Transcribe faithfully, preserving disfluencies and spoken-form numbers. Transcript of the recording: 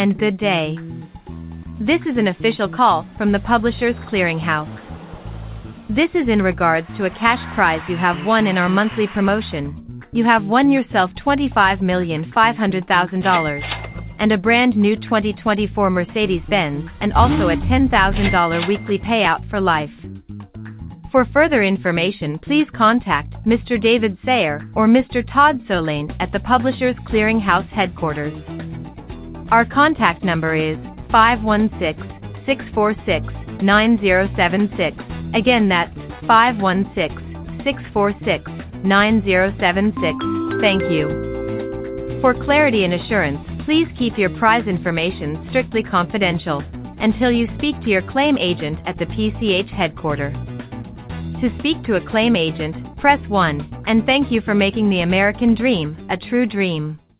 and good day. This is an official call from the Publishers Clearinghouse. This is in regards to a cash prize you have won in our monthly promotion. You have won yourself twenty-five million five hundred thousand dollars and a brand new twenty twenty-four Mercedes-Benz and also a ten thousand dollars weekly payout for life. For further information, please contact Mister David Sayer or Mister Todd Solane at the Publishers Clearinghouse headquarters. Our contact number is five one six, six four six, nine zero seven six. Again, that's five one six, six four six, nine zero seven six. Thank you. For clarity and assurance, please keep your prize information strictly confidential until you speak to your claim agent at the P C H headquarters. To speak to a claim agent, press one, and thank you for making the American dream a true dream.